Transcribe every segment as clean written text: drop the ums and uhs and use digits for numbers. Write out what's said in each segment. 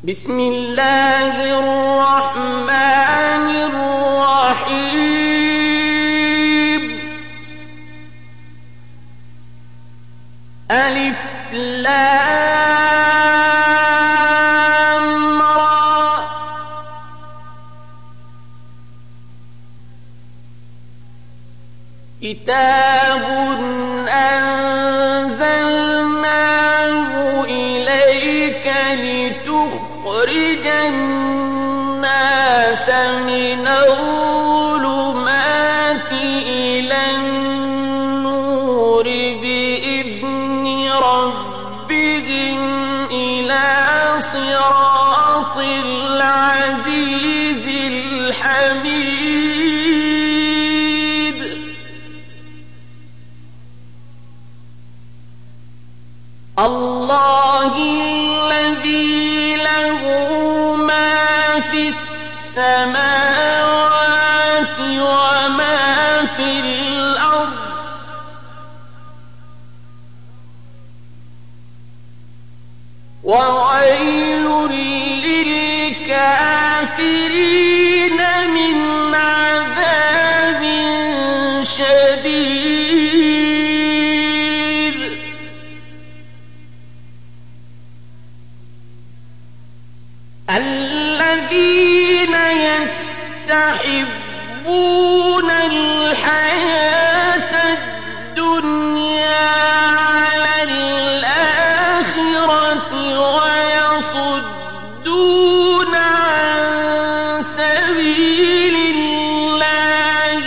بسم الله الرحمن الرحيم. ألف لام را. كتاب أنزلناه إليك لتخرج الناس من الظلمات إلى النور بإذن ربهم إلى صراط العزيز الحميد. الله الذي له ما في السماوات وما في الأرض، وويل للكافرين من عذاب شديد. الذين يستحبون الحياة الدنيا على الآخرة ويصدون عن سبيل الله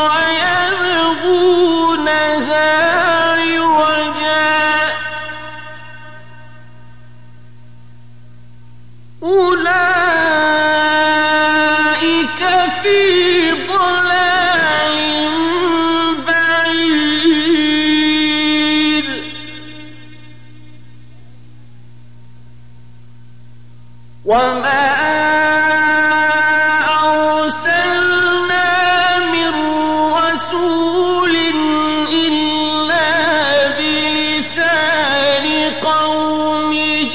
ويبغونها عوجا، أولئك في ضلال بعيد. وما أرسلنا من رسول إلا بلسان قومه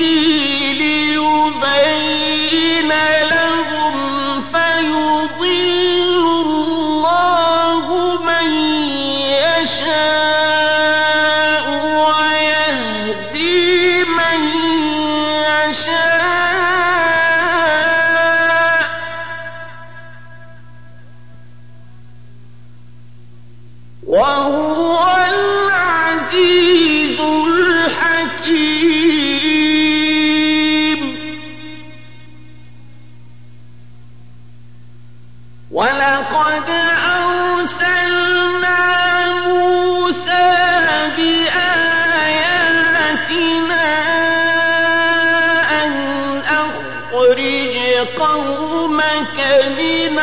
ليبين لهم، فيضل الله من يشاء ويهدي من يشاء، وهو العزيز الحكيم. ولقد أرسلنا موسى بآياتنا أن أخرج قومك من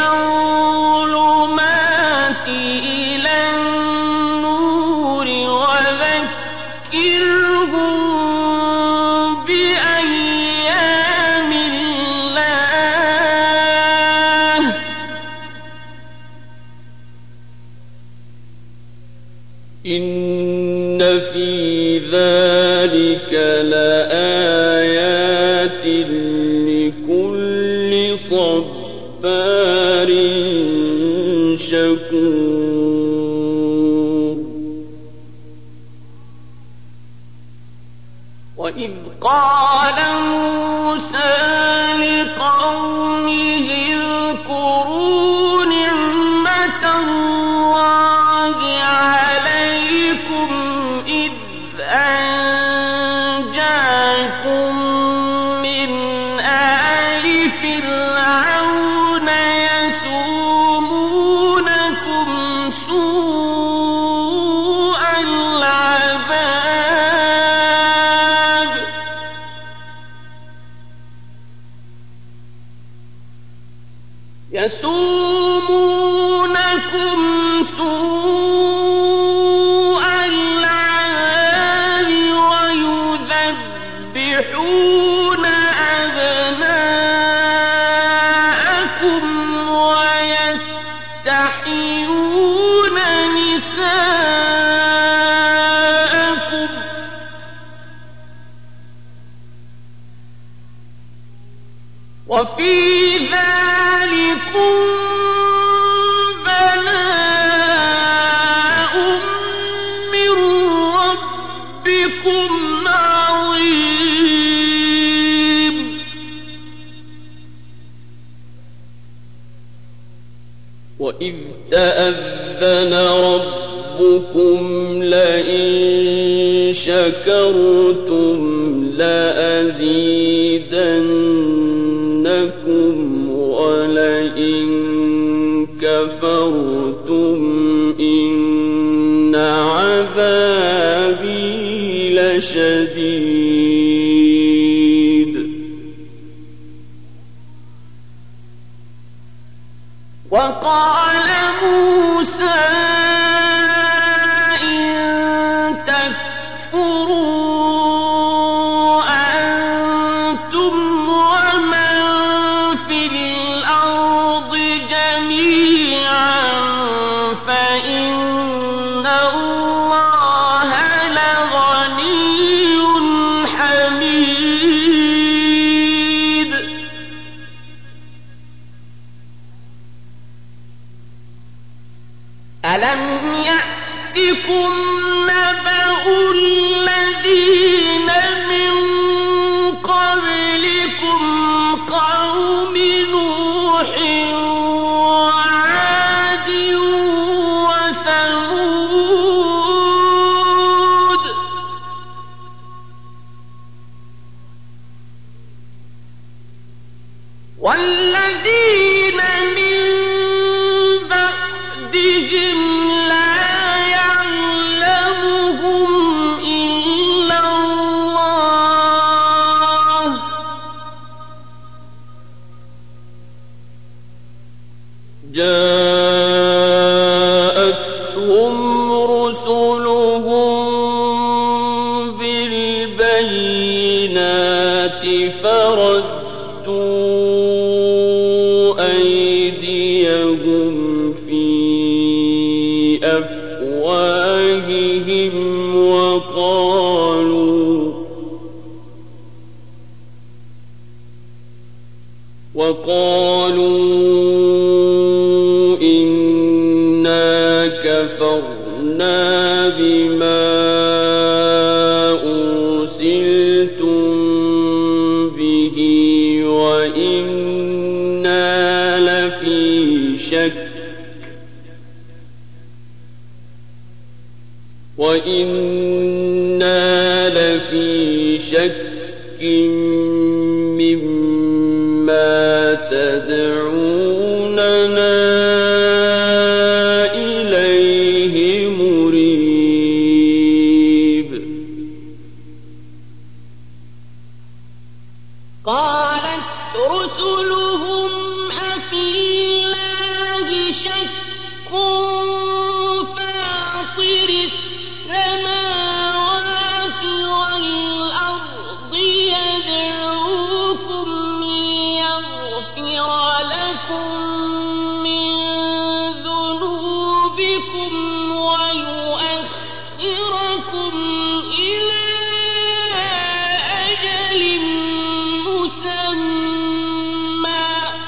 الظلمات إلى النور وذكرهم بأيام الله، إن في ذلك لآيات لكل صبار شكور. وإذ قال موسى لقومه اذكروا نعمة الله عليكم إذ أنجاكم من آل فرعون يسومونكم سوء العذاب ويذبحون أبناءكم ويستحيون نساءكم، وفي ذلكم بلاء من ربكم عظيم وإذ تأذن ربكم لئن شكرتم لأزيدنكم ولئن كفرتم إن عذابي لشديد وقال موسى إن تكفروا أنتم ومن في الأرض جميعا فإن الله لغني حميد ألم يأتكم نبأ الذين من قبلكم قوم نوح وعاد وثمود والذين من بعدهم لا يعلمهم إلا الله جاءتهم رسلهم بالبينات فردوا أيديهم في أفواههم وقالوا إنا كفرنا بما أرسلتم به وإنا لفي شك مما تدعوننا إليه مريب قالت رسلهم أفي الله شك فاطر السماوات والأرض يدعوكم ليغفر لكم من ذنوبكم ويؤخركم إلى أجل مسمى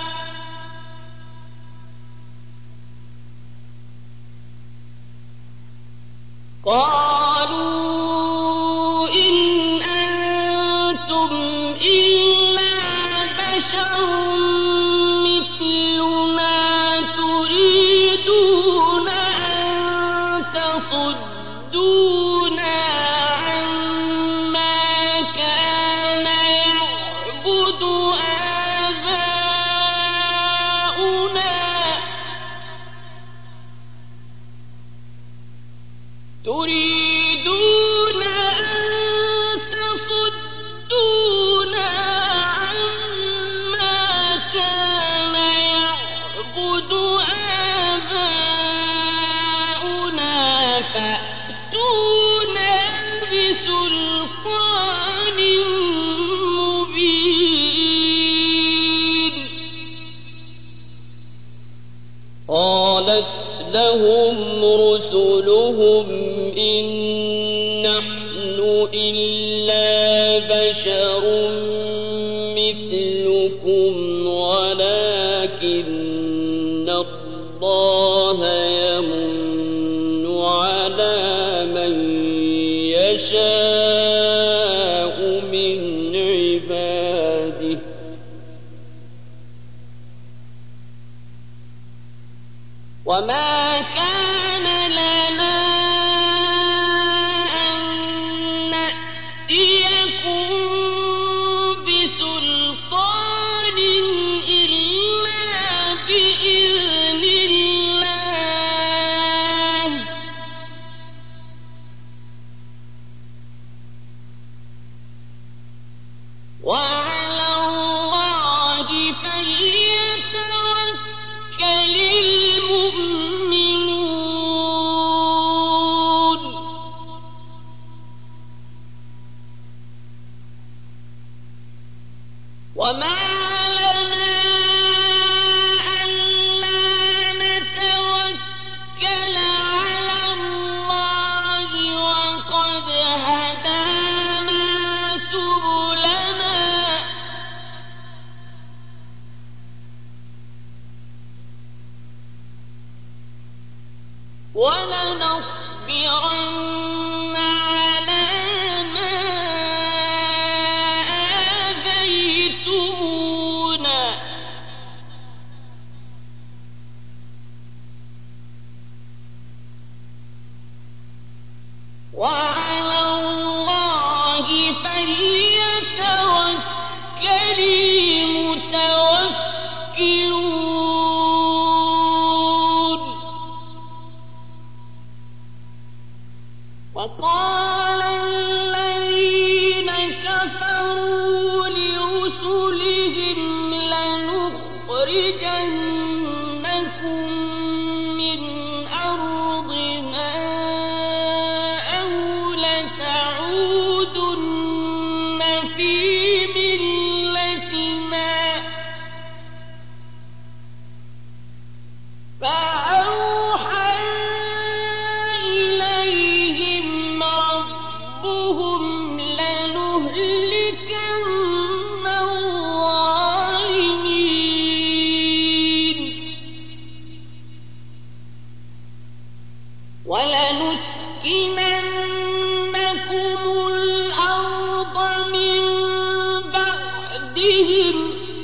قالوا إن أنتم إلا بشر مثلنا تريدون أن تصدونا عما كان يعبد آباؤنا تريدون أن تصدونا عما كان يعبد آباؤنا فأتونا بسلطان مبين قالت لهم رسلهم إن نحن إلا بشر مثلكم ولكن الله يمن على من يشاء من عباده وما كان لنا أن نأتيكم بسلطان إلا بإذن الله وعلى الله فليتوكل المؤمنون وما لنا ألا نتوكل على الله وقد هدانا سبلنا ولنصبرن على ما آذيتمونا وعلى الله فليتوكل المتوكلون وقال الذين كفروا لرسلهم لنخرجنكم من أرضنا أو لتعودن في ملتنا فأوحى إليهم ربهم لنهلكن الظالمين ولنسكننكم الأرض من بعدهم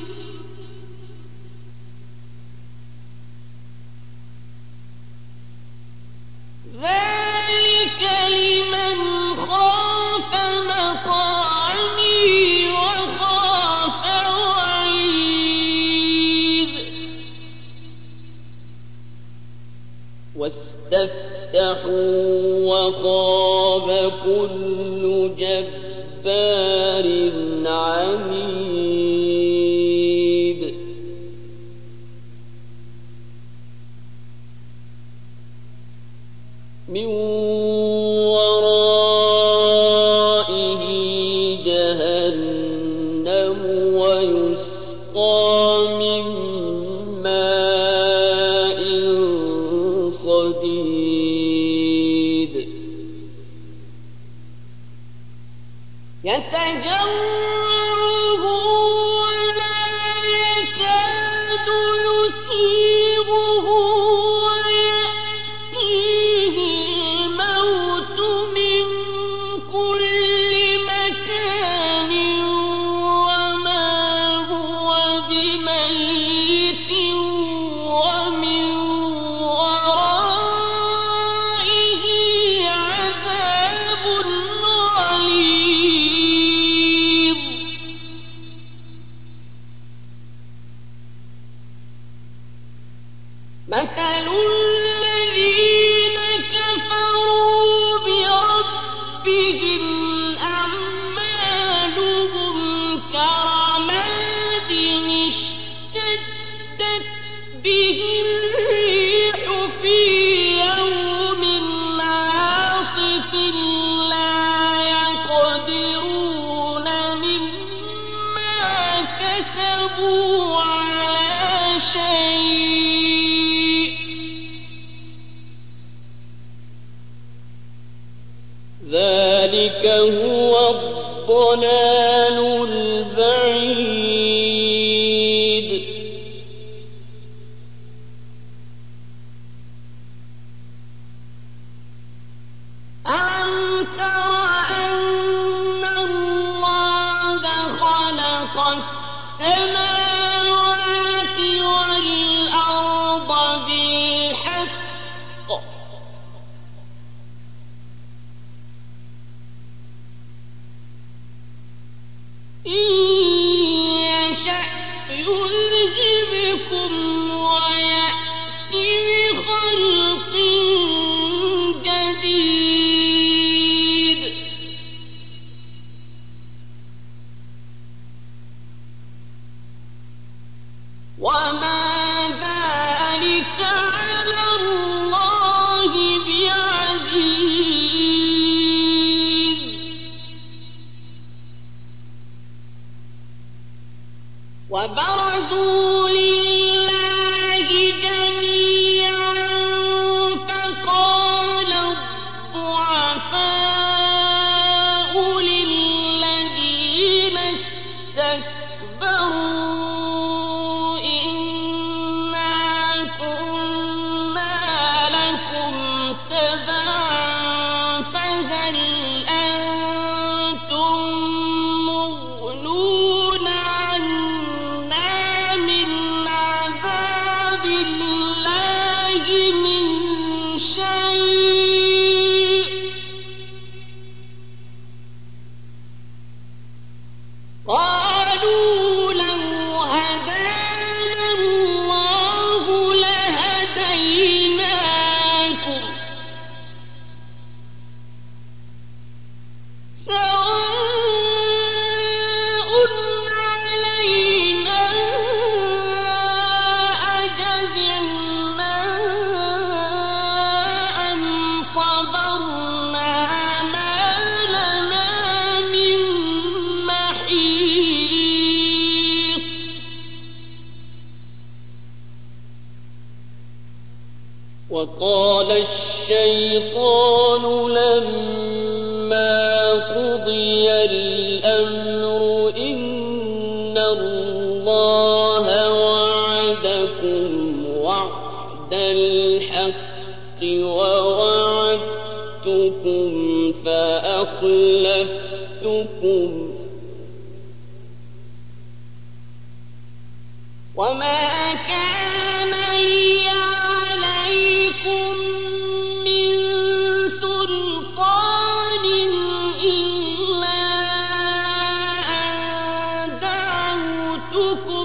ذلك لمن خاف مقامي وخاف وعيد واستفتحوا وخاب كل جبار عنيد من ورائه جهنم ويسقى من ماء صديد يتجرعه ولا يكاد يسيغه ويأتيه الموت من كل مكان وما هو بميت ومن ورائه عذاب غليظ مثل الذين كفروا بربهم أعمالهم كرماد اشتدت به الريح في يوم عاصف لا يقدرون مما كسبوا على شيء ذلك هو الضلال البعيد السماوات والأرض بالحق إن يشأ يذهبكم ويأت بخلق جديد وما ذلك على الله بعزيز وبرزوا لله جميعا فقال الضعفاء للذين استكبروا إنا كنا لكم تبعا فهل أنتم مغنون عنا من عذاب الله من شيء قالوا لو هدانا الله لهديناكم سواء علينا أجزعنا أم صبرنا ما لنا من محيص وقال الشيطان لما قضي الأمر إن الله وعدكم وعد الحق ووعدتكم فأخلفتكم وما كان لي عليكم من سلطان إلا أن دعوتكم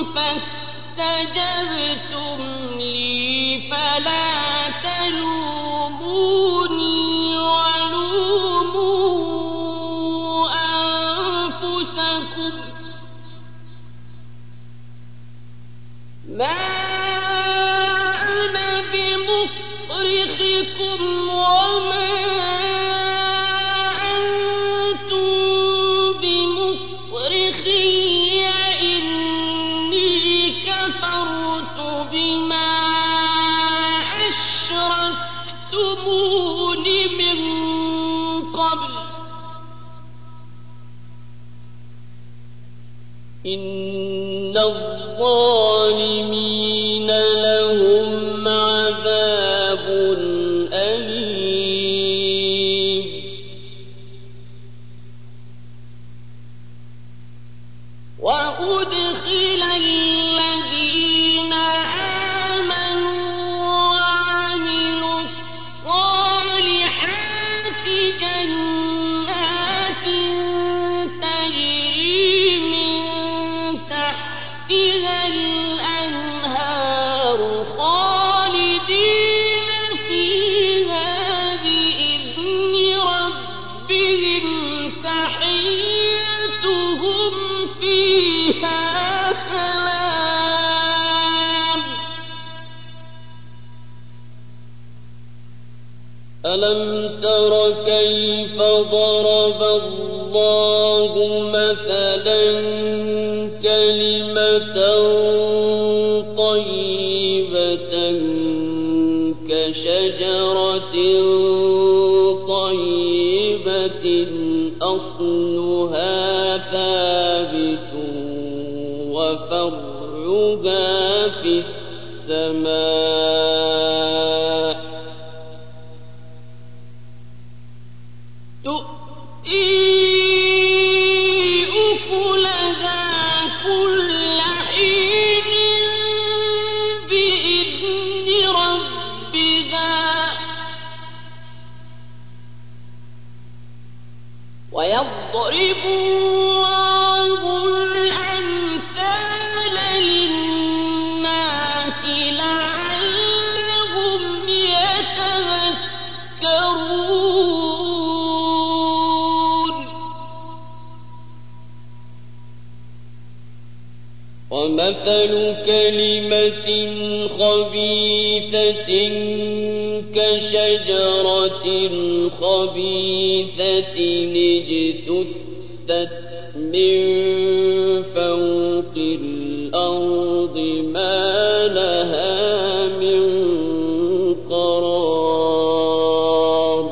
فاستجبتم لي فلا تلوموني ولوموا أنفسكم ما أنا بمصرخكم وما أنتم بمصرخي إني كفرت بما أشركتمون من قبل إن الظالمين لهم عذاب أليم وأدخل الذين آمنوا وعملوا الصالحات جنات تجري من تحتها الأنهار خالدين فيها بإذن ربهم تحيتهم فيها سلام ألم تر كيف ضرب الله مثلا كلمة طيبة كشجرة طيبة أصلها ثابت وفرعها في السماء تؤتي أكلها ومثل كلمة خبيثة كشجرة خبيثة اجتثت من فوق الأرض ما لها من قرار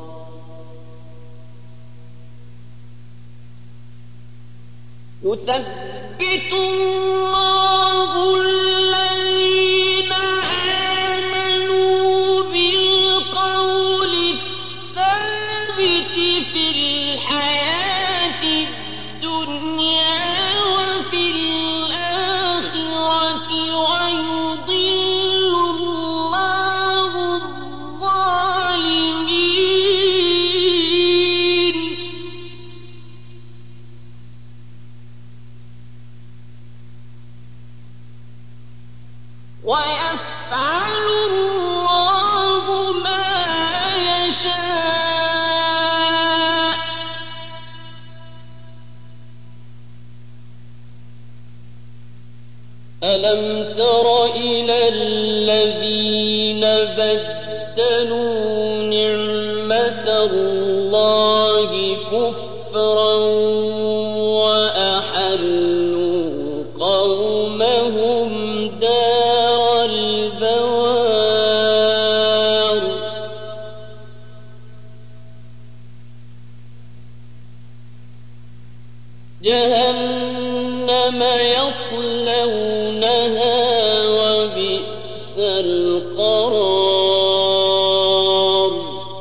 يثبت الله الذين آمنوا بالقول الثابت في الحياة الدنيا وفي الآخرة ويضل الله الظالمين ويفعل الله ما يشاء ألم تر إلى الذين بدلوا نعمة الله كفرا وأحلوا قومهم دار البوار جهنم يصلونها وبئس القرار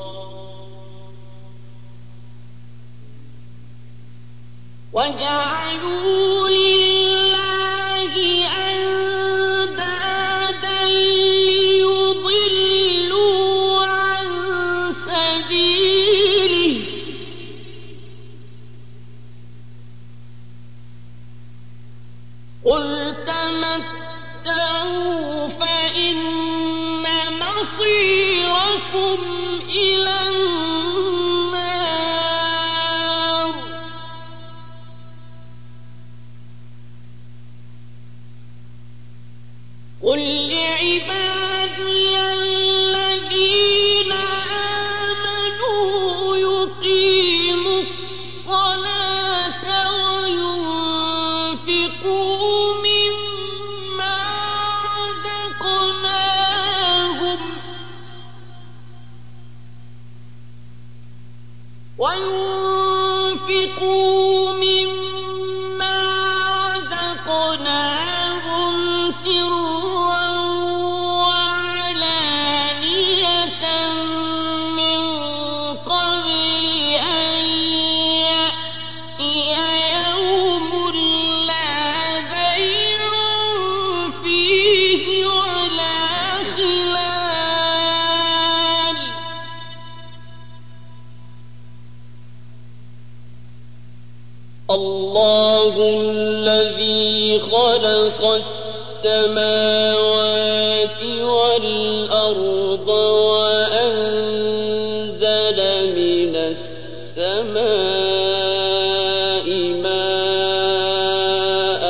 وجعلوا لله أندادا ليضلوا عن سبيله قل تمتعوا فإن مصيركم إلى النار قل لعبادي الذين آمنوا يقيموا الصلاة وينفقوا مما رزقناهم سرا وعلانية من قبل أن يأتي يوم لا بيع فيه ولا خلال الله الذي خلق السماوات والأرض وأنزل من السماء ماء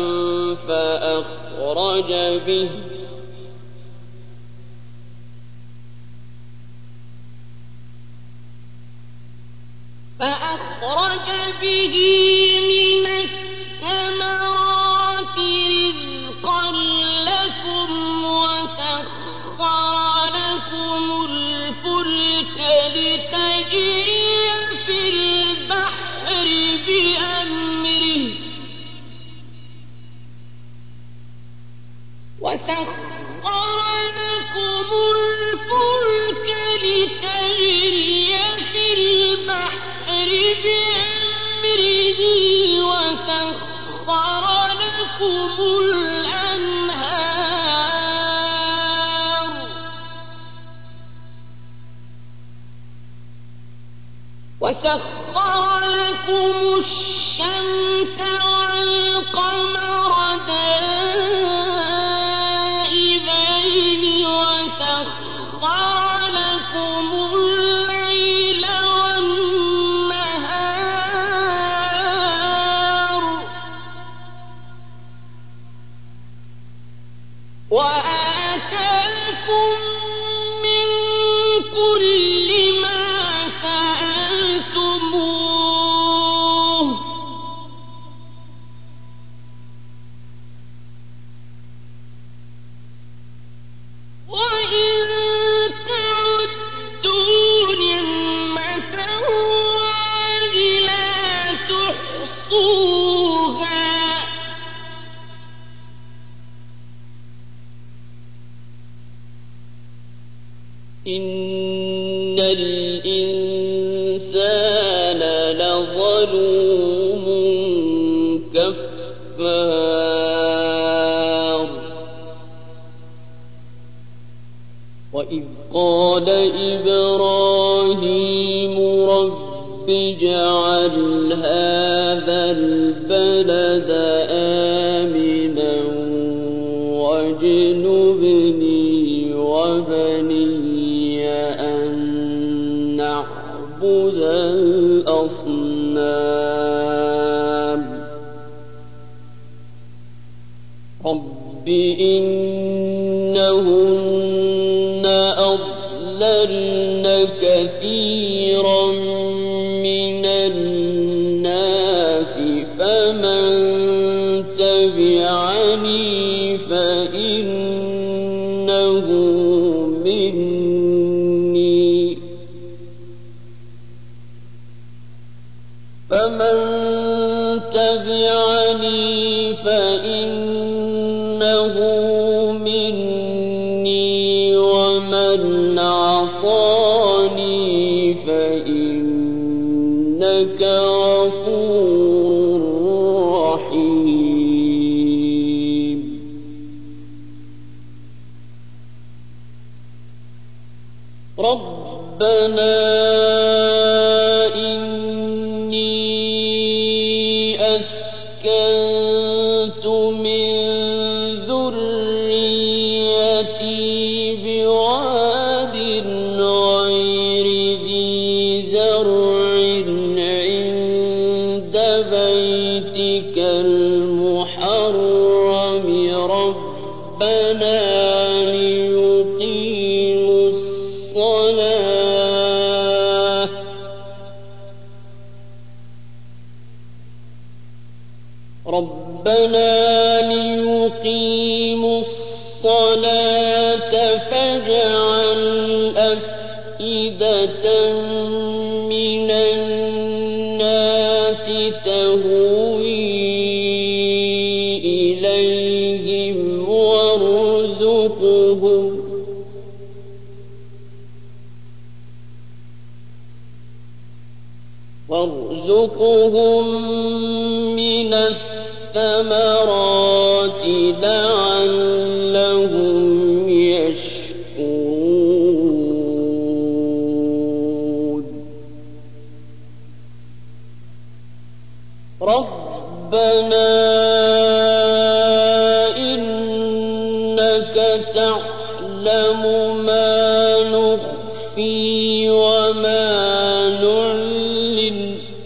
فأخرج به من الثمرات رزقا لكم وسخر لكم الفلك لتجري في البحر بأمره وسخر لكم الأنهار وسخر لكم الشمس والقمر دائبين وسخر لكم الليل والنهار وآتاكم من كل ما سألتموه وإن تعدوا نعمة الله لا تحصوها إن الإنسان لظلوم كفار وإذ قال إبراهيم رب اجعل هذا البلد آمنا واجنبني وبني أن نعبد الأصنام رب إنهن أضللن كثيرا من الناس فمن تبعني فإنه مني ومن عصاني فإنك غفور رحيم ربنا إني أسكنت من ذريتي بواد غير ذي زرع عند بيتك المحرم ربنا ليقيموا الصلاة فاجعل أفئدة من الناس تهوي إليهم وارزقهم من الثمرات لعلهم يشكرون ربنا إنك تعلم ما نخفي وما نعلن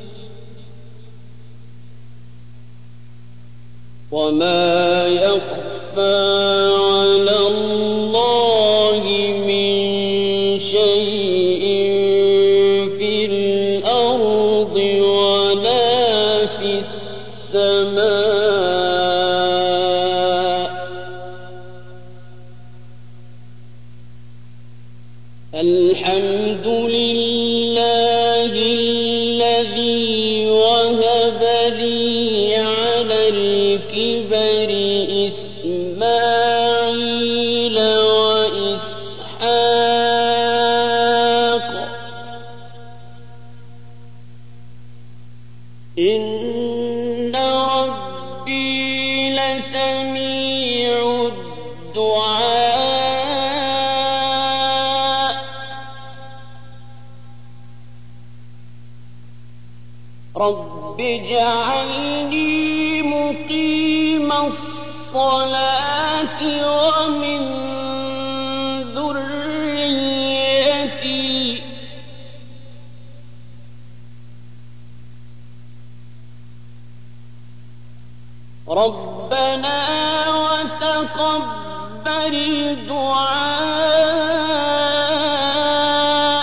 وما يخفى على الله من شيء في الأرض ولا في السماء الحمد لله الذي وهب لي على الكبر إسماعيل وإسحاق إن ربي لسميع الدعاء رب اجعلني مقيم الصلاة ومن ذريتي ربنا وتقبل الدعاء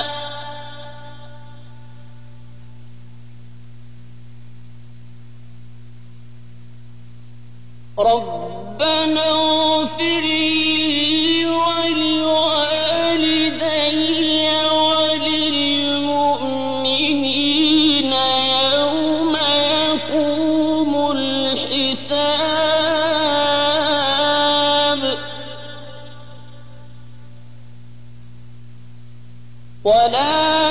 ربنا اغفر لي ولوالدي وللمؤمنين يوم يقوم الحساب ولا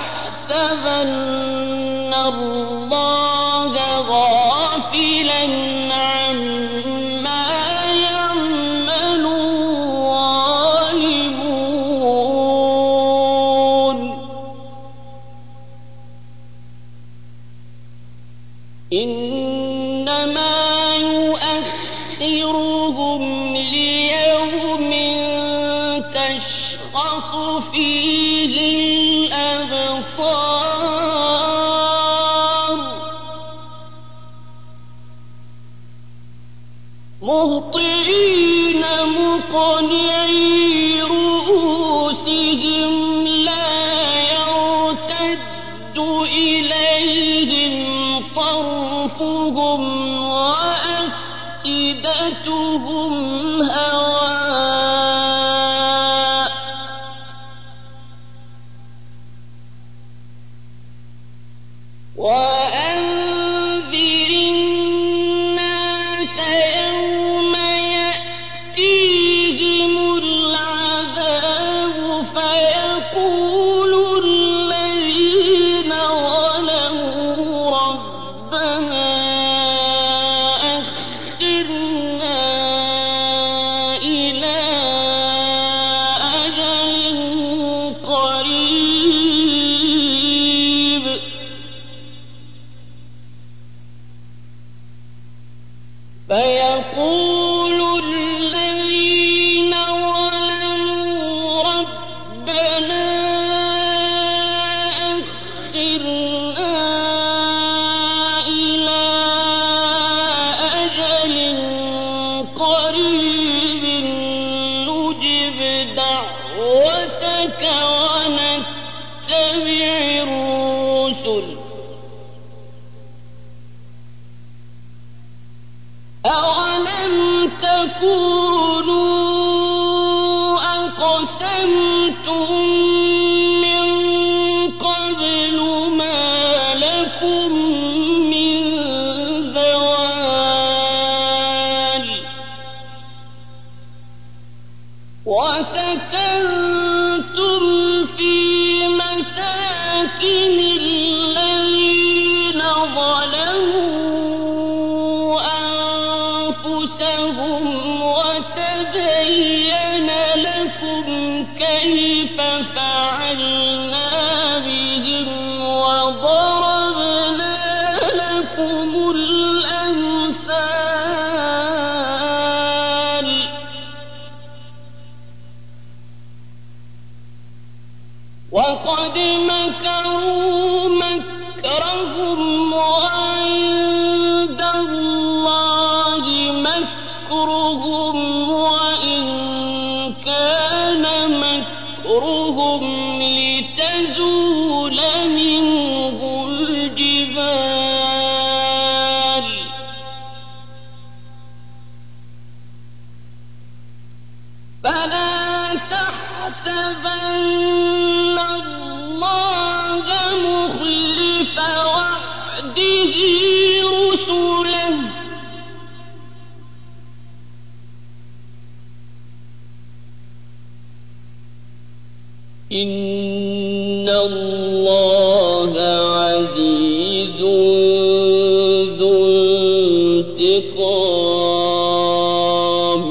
تحسبن الله غافلا عما يعمل الظالمون إنما يؤخرهم ليوم تشخص فيه الأبصار مهطعين مقنعي رؤوسهم لا يرتد إليهم طرفهم وأفئدتهم هواء وأنذر الناس يوم يأتيهم العذاب فيقول الذين ظلموا ربنا أخرنا إلى أجل قريب فيقول الذين ظلموا ربنا أخرنا إلى أجل قريب نجب دعوتك ونتبع الرسل أولم تكونوا أقسمتم من قبل ما لكم من زوال وسكنتم في مساكن الذين ظلموا أنفسهم وتبين لكم كيف فعلنا بهم وضربنا لكم الأمثال وقد مكروا مكرهم وعند الله مكرهم وإن كان مكرهم لتزول منه الجبال فلا تحسبن الله مخلف وعده رسله إن الله عزيز ذو انتقام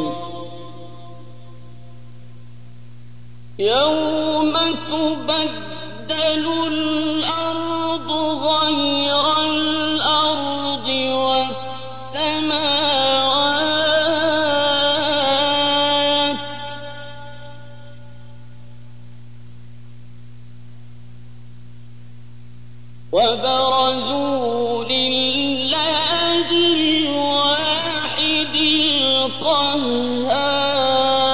يوم تبدل الأرض غير الأرض والسماوات وبرزوا لله الواحد القهار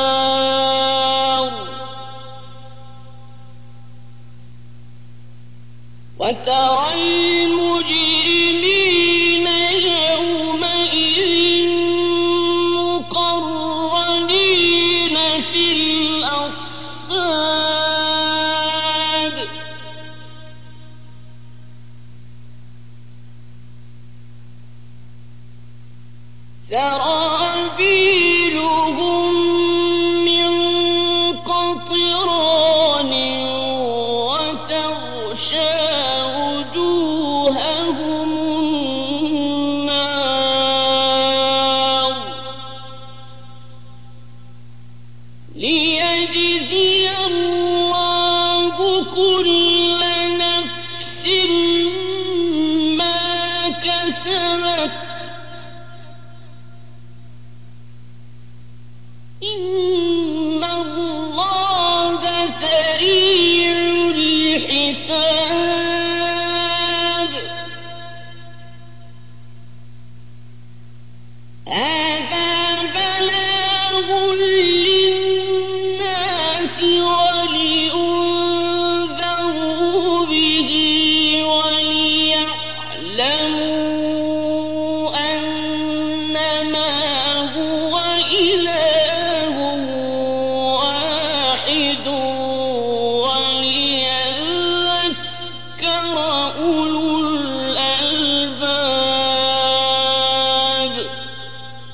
سرابيلهم من قطران وتغشى وجوههم النار ليجزي الله كل نفس ما كسبت